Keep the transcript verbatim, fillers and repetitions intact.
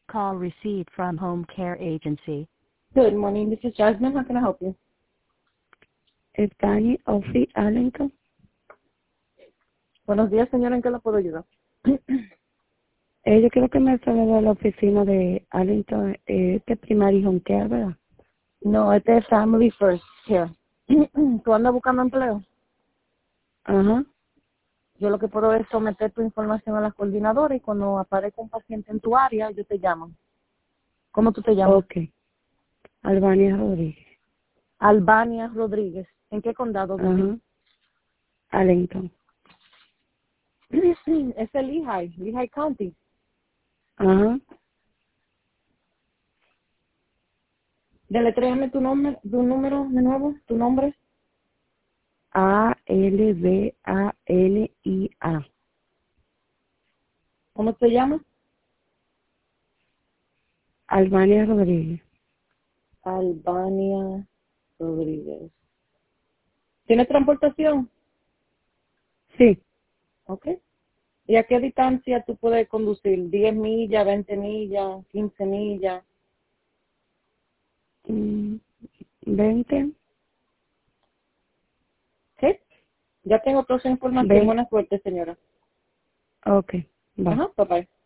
Call received from Home Care Agency. Good morning, this is Jasmine. How can I help you? Stephanie Office Arlington. Buenos días, señora. ¿En qué la puedo ayudar? Eh, yo quiero que me salga de la oficina de Arlington, eh, este Primary Home Care, ¿verdad? No, este es Family First Care. ¿Tú andas buscando empleo? Ajá. Yo lo que puedo es someter tu información a la coordinadora y cuando aparezca un paciente en tu área, yo te llamo. ¿Cómo tú te llamas? Ok. Albania Rodríguez. Albania Rodríguez. ¿En qué condado vives? Ajá. Arlington. Es el Lehigh, Lehigh County. Ajá. Deletréame tu nombre, tu número de nuevo, tu nombre. A L B A N I A. ¿Cómo te llamas? Albania Rodríguez. Albania Rodríguez. ¿Tienes transportación? Sí. Ok. ¿Y a qué distancia tú puedes conducir? ¿diez millas, veinte millas, quince millas? Mm, veinte. ¿Sí? Ya tengo toda esa información. Ve. Buena suerte, señora. Ok. Va. Ajá, bye bye.